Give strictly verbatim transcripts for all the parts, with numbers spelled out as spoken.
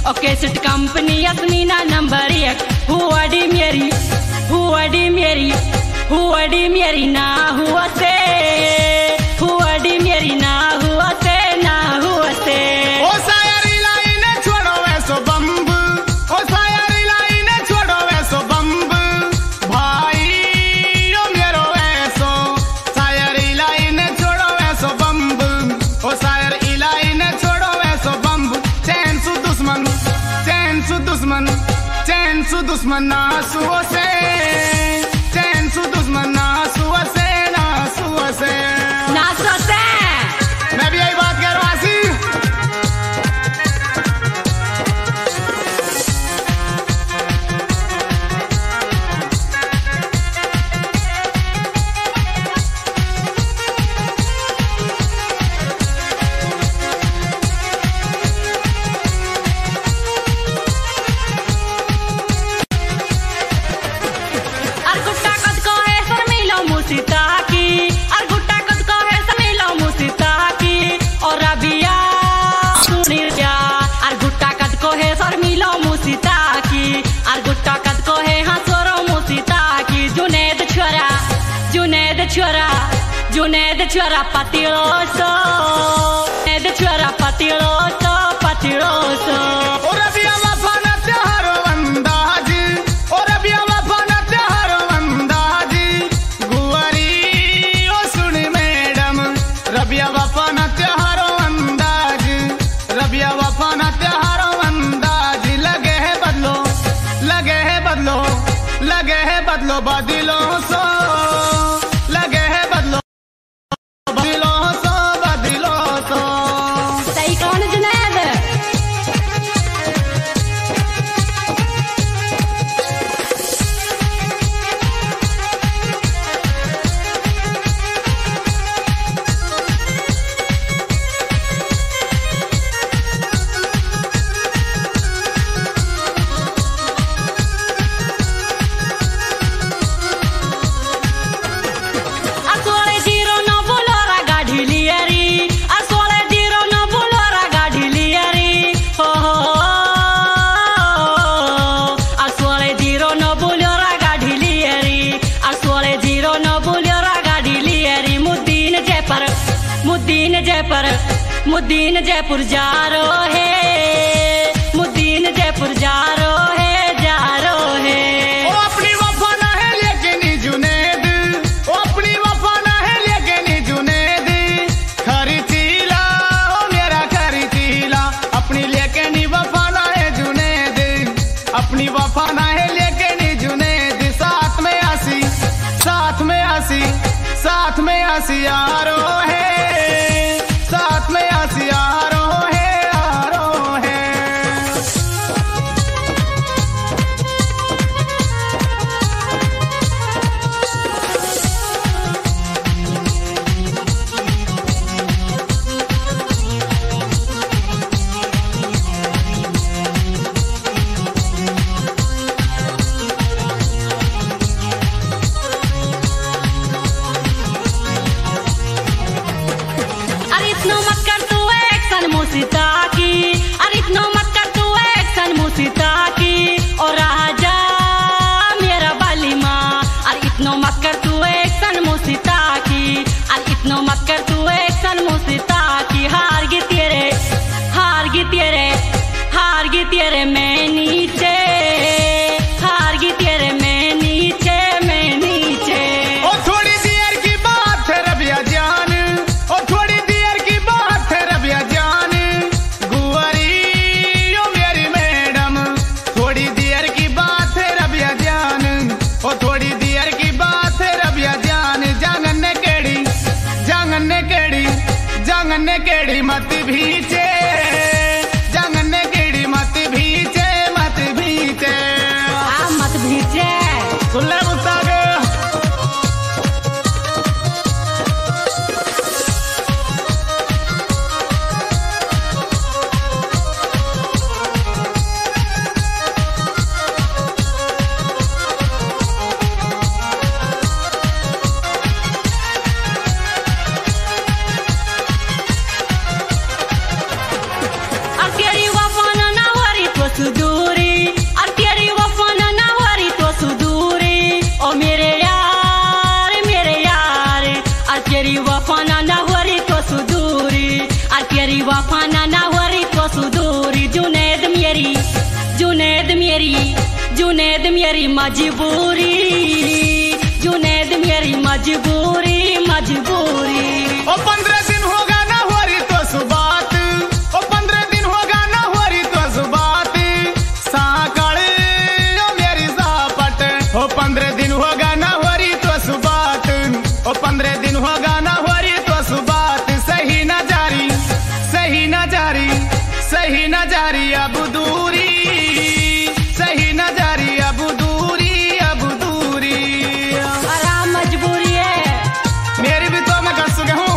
Cassette company Yasmina number एक। हुआडी मेरी हुआडी मेरी हुआडी मेरी ना हुआ से हुआडी मेरी ना हुआ से ना हुआ से। ओ सायरी लाइन छोड़ो वैसो बम्ब, ओ सायरी लाइन छोड़ो वैसो बम्ब भाई ओ मेरो वैसो। सायरी लाइन छोड़ो वैसो बम्ब, ओ सायरी लाइन छोड़ो वैसो बम्ब। चैन सु दुश्मन चैन सु दुश्मन चैन सु दुश्मन ना सुओ से, चैन सु दुश्मन ना सुओ से ना सुओ से ना सुओ से। मैं भी यही बात कह रहा हूँ आसी। Junaid Junaid Chora patiloso, Junaid Chora patiloso, patiloso. O Rabia wafana tyaharo andaz, o Rabia wafana tyaharo andaz. Guwari o sun madam, Rabia wafana tyaharo andaz, Rabia wafana tyaharo andaz. Lage hai badlo, lage hai badlo, lage hai badlo badilo so. Muddin Jaipur Muddin Jaipur जा रो है, मुद्दीन जयपुर जा रो है, जा रो है। ओ अपनी वफा ना है लेकिन जुनैद, ओ अपनी वफा ना है लेकिन जुनैद। खरीचीला ओ मेरा खरीचीला, अपनी लेकिन वफा ना है जुनैद, अपनी वफा ना है लेकिन जुनैद। साथ में आसी साथ में आसी साथ में आसी यारो है, साथ में आसी यारो है, यारो है। तेरे मैं नीचे हार गई, तेरे मैं नीचे मैं नीचे। ओ थोड़ी देर की बात है रबिया जान, ओ थोड़ी देर की बात है रबिया जान। गुवारी ओ मेरी मैडम, थोड़ी देर की बात है रबिया जान, ओ थोड़ी देर की बात है रबिया जान। जांगन ने केड़ी जांगन ने केड़ी जांगन ने केड़ी मत भीचे, जांगन ने केड़ी मत भीचे, मत भीचे आ मत भीचे। सुन ले मुस्ताक। मेरी मजबूरी, जुनैद मेरी मजबूरी मजबूरी। ओ पंद्रह दिन होगा ना हो रही तो सुबात, ओ पंद्रह दिन होगा ना हो रही तो सुबात, साकड़ ओ मेरी सापट। ओ पंद्रह दिन होगा ना हो रही तो सुबात, ओ पंद्रह दिन होगा ना हो रही तो सुबात। सही न जारी, सही न जारी, सही न जारी अब दूरी, सही न जारी अब दूरी, अब दूरी। आराम मजबूरी है मेरी भी तो मैं कर चुका हूँ।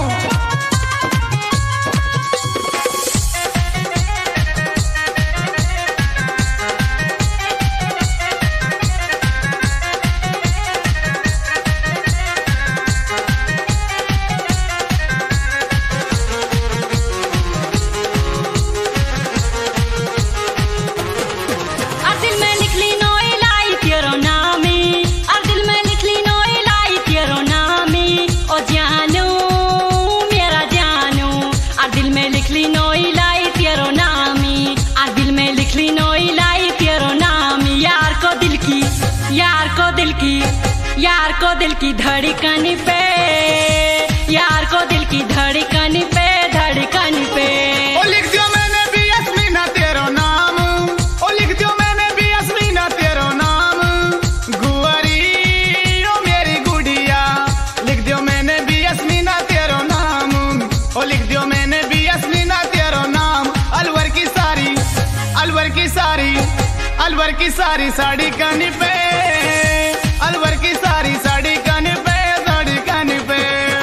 और दिल में लिख ली नोई लाई तेरो नामी, और दिल में लिख ली नोई लाई तेरो नामी। ओ जानू मेरा जानू, और दिल में लिख ली नोई लाई तेरो नामी, और दिल में लिख ली नोई लाई तेरो नामी। यार को दिल की, यार को दिल की, यार को दिल की धड़कन पे, यार को दिल की धड़कन पे, धड़कन पे। ओ लिख दियो मैंने भी यस्मीना तेरो नाम, ओ लिख दियो मैंने भी यस्मीना तेरो नाम। गुआरी ओ मेरी गुड़िया, लिख दियो मैंने भी यस्मीना तेरो नाम, ओ लिख दियो मैंने भी यस्मीना तेरो नाम। अलवर की सारी, अलवर की सारी, अलवर की सारी साड़ी कनी पे, अलवर की सारी साड़ी कनी पे, साड़ी कनी पे।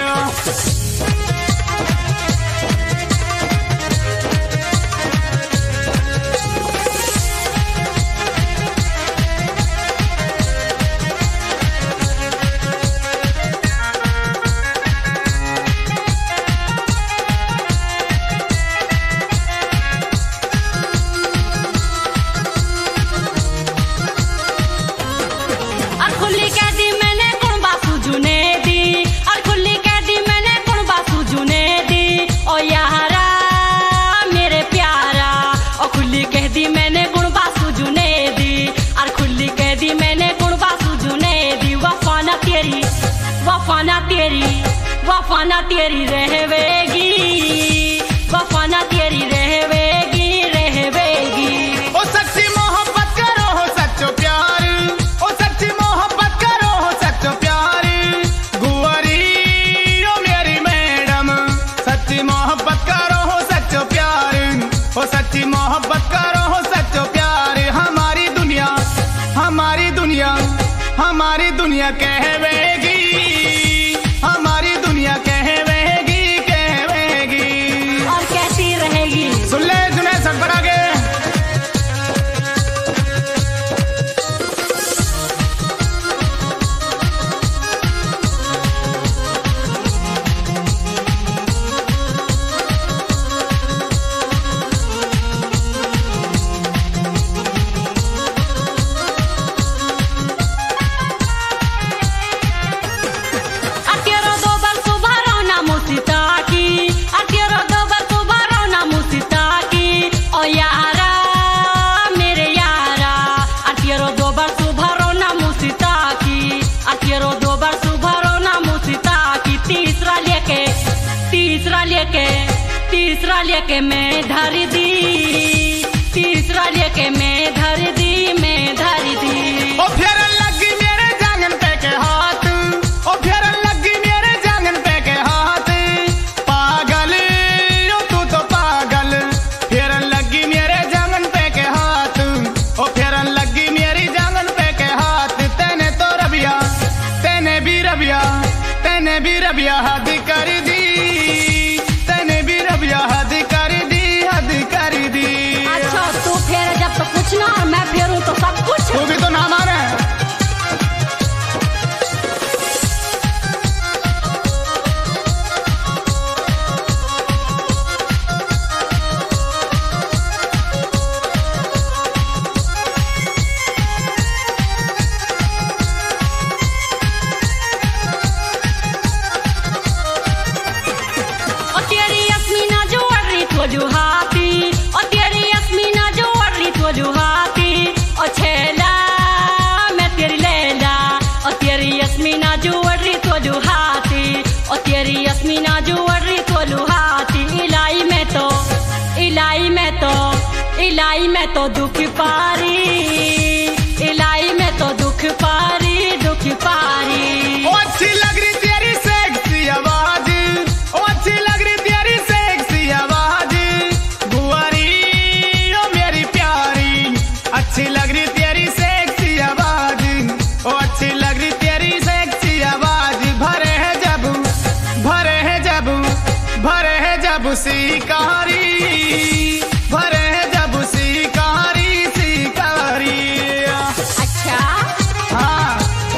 और खुली कह दी मैंने कौन बासु जुने दी, और खुली कह दी मैंने कौन बासु जुने दी। ओ यारा मेरे प्यारा, और खुली कह दी मैंने कौन बासु जुने दी, और खुली कह दी मैंने कौन बासु जुने दी। वफाना तेरी, वफाना तेरी, वफाना तेरी रहवेगी, वफाना तेरी रहवेगी, रहवेगी। ओ सच्ची मोहब्बत करो हो सच्चो प्यार, ओ सच्ची मोहब्बत करो हो सच्चो प्यार। गुआरी ओ मेरी मैडम, सच्ची मोहब्बत करो हो सच्चो प्यार, ओ सच्ची मोहब्बत करो हो सच्चो प्यार। हमारी दुनिया, हमारी दुनिया, हमारी दुनिया कहवेगी, हमारी दुनिया कहवेगी, कहवेगी। और कैसी रहेगी? सुन ले जुनैद सटपट आगे। अकेरो दो बार सुबह रोना मुसिता की, अकेरो दो बार सुबह रोना मुसिता की। ओ यारा मेरे यारा, अकेरो दो बार सुबह रोना मुसिता की, अकेरो दो बार सुबह रोना मुसिता की। तीसरा लेके, तीसरा लेके, तीसरा लेके मैं धर दी, तीसरा लेके मैं धर दी, मैं धर दी। ओ फेरन लगी मेरे जांगन पे के हाथ, ओ फेरन लगी मेरे जांगन पे के हाथ। पागल ओ तू तो पागल, फेरन लगी मेरे जांगन पे के हाथ, ओ फेरन लगी मेरी जांगन पे के हाथ। तेने तो रबिया, तेने भी रबिया, तेने भी रबिया हद कर दी, तेने भी रबिया हद कर दी, हद कर दी। अच्छा तू फेर जब तो कुछ ना, और मैं फेरूं तो सब कुछ। तू भी तो ना माने। तेरी अस्मिना जुवड़ी तोलू हाथी ओ तेरी अस्मिना जुवड़ी तोलू हाथी इलाई में तो इलाई में तो इलाई में तो दुख पारी इलाई में तो दुख पारी दुख पारी। ओ अच्छी लग रही तेरी सेक्सी आवाज, ओ अच्छी लग रही तेरी सेक्सी आवाज गुआरी ओ मेरी प्यारी, अच्छी लग रही तेरी सेक्सी आवाज, ओ अच्छी लग रही तेरी सेक्सी आवाज। भरे है जब भरे है जब भरे है जब शिकारी, भरे है जब शिकारी शिकारी। अच्छा हाँ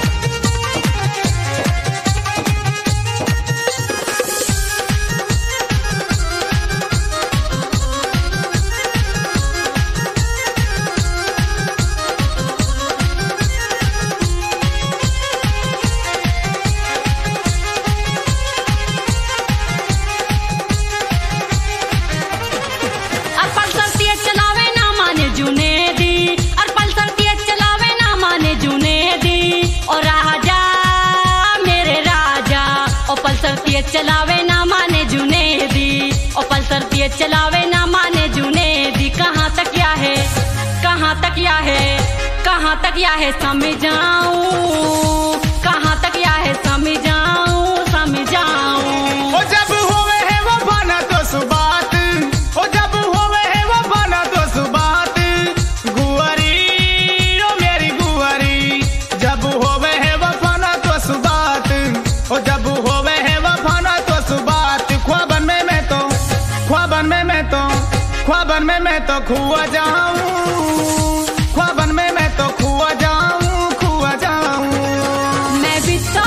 तेज चलावे ना माने जुनेदी ओ पल्सर तेज चलावे ना माने जुनेदी। कहाँ तक या है कहाँ तक या है कहाँ तक या है समझाऊं, कहाँ तक या है समझाऊं समझाऊं। ओ जब होवे है वो बना तो सुबात, ओ जब होवे है वो बना तो सुबात गुआरी ओ मेरी गुआरी। जब होवे है वो बना तो सुबात, ओ जब होवे है वो बना तो सुबात। ख्वाबन में मैं तो ख्वाबन में मैं तो ख्वाबन में मैं तो खुआ जाऊं, ख्वाबन में मैं तो खुआ जाऊं खुआ जाऊं। मैं भी तो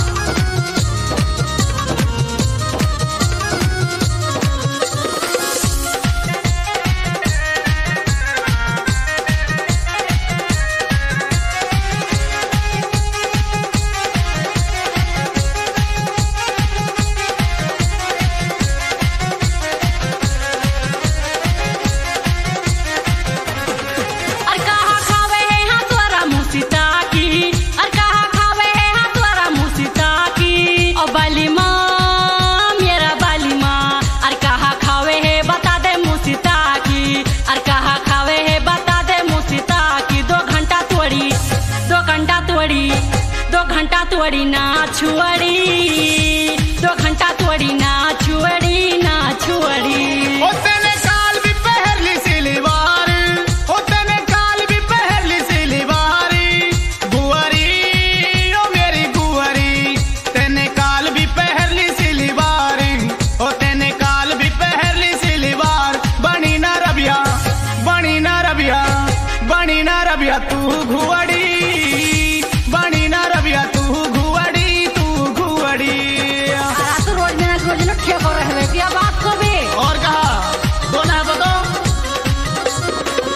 तोड़ी ना छुअड़ी, दो घंटा तोड़ी ना छुअड़ी ना छुअड़ी। ओ तेने काल भी पहर ली सिलीवार, ओ तेने काल भी पहर ली सिलीवार गुआरी ओ मेरी गुआरी। तेने काल भी पहर ली सिलीवार, ओ तेने काल भी पहर ली सिलीवार। बनी ना रबिया बनी ना रबिया बनी ना रबिया तू घुअड़ी, बनी ना रबिया तू घुअड़ी तू घुअड़ी। रोज ना रोज ना क्या कर रहे